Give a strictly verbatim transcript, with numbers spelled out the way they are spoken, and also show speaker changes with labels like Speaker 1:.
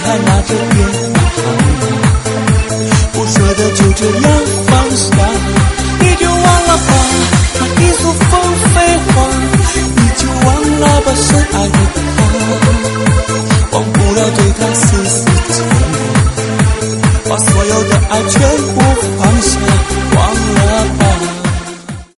Speaker 1: 还拿着电话，不舍得就这样放下，你就忘了吧，那一束风飞花，你就忘了吧，深爱的他，忘不了对他丝丝牵挂，把所有的爱全